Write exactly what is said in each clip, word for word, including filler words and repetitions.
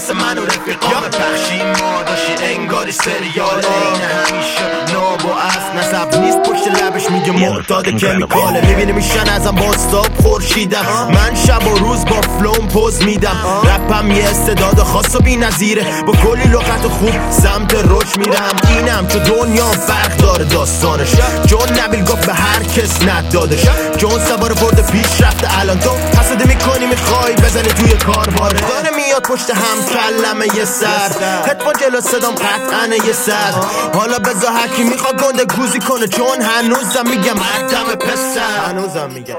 واسه من و رفیقام بخشی ما داشتی انگاری سریال این همیشه ناب و اصل نصب نیست پشت لبش میگه معتاد کمیکاله میبینی میشن ازم باستاب خورشیدم من شب و روز با فلوم پوز میدم رپم یه استعداد خاص و بی نظیره با کلی لغت خوب سمت روش میرم اینم چون دنیا فرق داره داستانش جون نبیل گفت به هر کس ندادش جون سوار برد پیش رفته الان تو حسده میکنی میخوای بزنی توی کار باره داره میاد پشت هم کلمه یه سر هدفون جلو صدام قطعا یه سر حالا بزا هرکی میخواد گنده گوزی کنه چون هنوزم میگم مردم پسر هنوزم میگم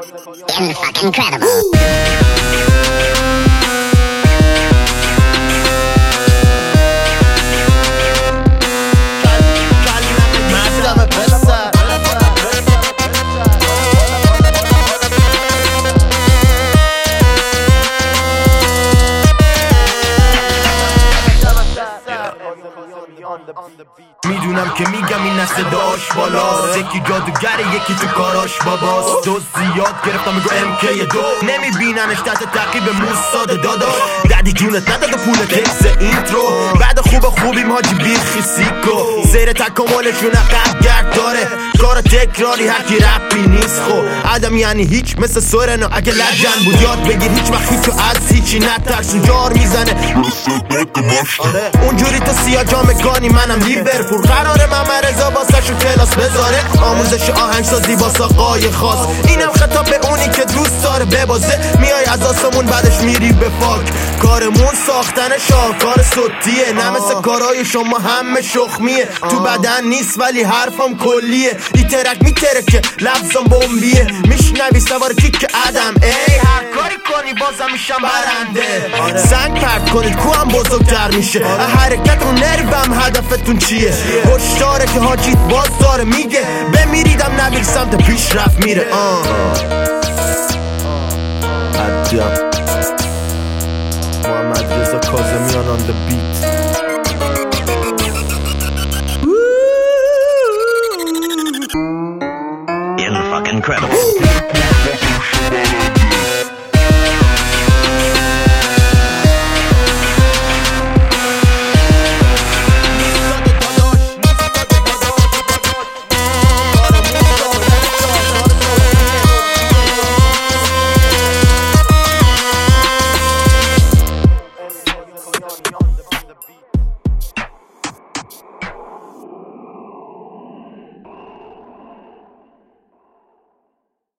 میدونم که میگم این نسل داشت بالاست یکی جادوگره یکی تو کاراش باباست دوست زیاد گرفتم میگو ام کی دو نمیبیننش تحت تعقیب موساد داداش دردی جونت نداد و پول کیس اینترو بعد خوب خوبیم حاجی بیخی سیکو زیر تکاملشون عقب گرد داره کار تکراری هرکی رپی نیست خب عدم یعنی هیچ مثل سورنا اگه لجن بود یاد بگیر هیچ وقتی تو از هیچی نترسون جار میزنه اونجوری تو سیاه جامگانی منم لیورپول قراره محمد رضا واسه شو کلاس بذاره آموزش آهنگسازی واسه آقای خاص اینم خطاب به اونی که دوست داره ببازه میای از آسمون بعدش میری به فاک کارمون ساختن شاهکار صوتیه نه مثل کارهای شما همه شخمیه تو بدن نیست ولی حرفم کلیه این ترک میترکه لفظم بمبیه میشنوی سوار کیک عدم ای هر کاری کنی بازم میشم برنده سنگ پرد کنید کوهم بزرگتر میشه حرکت رو نروم هدفتون چیه هشداره که حاجیت باز داره میگه بمیریدم نبیل سمت پیش رفت میره عجب محمد رضا کاظمیان on the beat Incredible.